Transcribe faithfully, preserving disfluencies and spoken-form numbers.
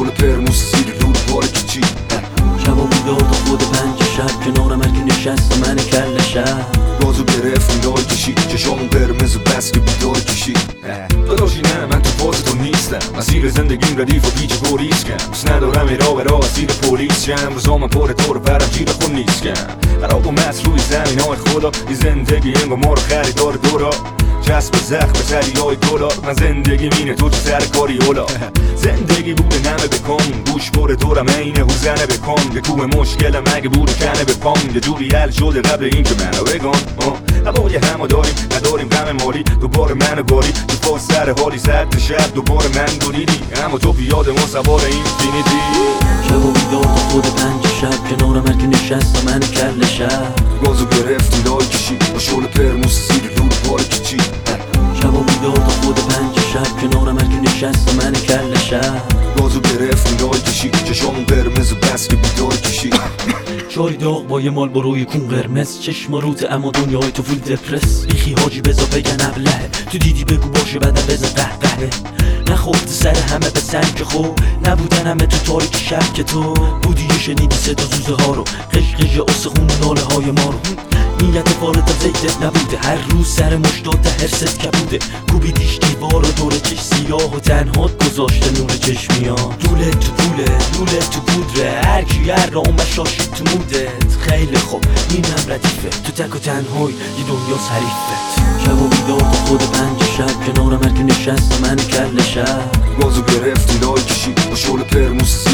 شغل پرموز سیر رود باره کچی شب و بیدار تا خود پنج شب کنارم هرکی نشست من کل شب گازو گرفت میدار کشید چشامون قرمز و بس که بیدار کشید داداشی نه من تو باز تو نیستم مسیر زندگیم ردیف و پیچ پولیس کم بس ندارم ایرا برا اسیر پولیس شم روزا من پر دور برم جیر خون نیست کم خراب و مست روی زمین های خدا این زندگی انگا ما رو خریدار دورا چسب زخم سری های دولار من زندگی مینه تو چه سر کاری اولا زندگی بوده نمه بکن گوش بره دورم اینه حوزنه بکن یه کوه مشکلم اگه بود کنه به پام یه جوری حل شده قبل این که منو بگن هوای همو داریم نداریم غم مالی دوباره منو گاری تو فاز سر حالی ساعت شب دوباره من دوریدی اما تو بیاد ما سوار اینفینیتی شب و بیدار تا خود پنج شب کنارم هرکی نشست من کل شب گازو گرفت لای کشید با شغل پرموز سیر رود باره کچی شب و بیدار تا خود پنج شب کنارم هرکی نشست من کل شب گازو گرفت لای کشید چشامون قرمز و بس که بیدار کشید چای داغ با یه مال بروی کون قرمز چشم روت اما دنیای تو فول دپرس بیخی حاجی بزا بگن ابلهه تو دیدی بگو باشه بعدم بزن قهقهه نخورد سر همه به سنگ خو نبودن همه تو تاریک شب که تو بودی یه شنیدی صدا زوزه ها رو قشقش استخون و ناله های ما رو نیت فارتم زیدت نبوده هر روز سر مشتاد ده هرست کبوده کوبیدیش دیوار و دور چش سیاه و تنهات گذاشته نور چشمیان دوله تو پوله دوله تو بودره هرکی هر را اون بشاشید تو مودت خیلی خوب اینم ردیفه تو تک و تنهای یه دنیا حریفت شب و بیدار تا خود پنج شب کنارم هرکی نشست من کل شب گازو گرفت لای کشید با شغل پرموز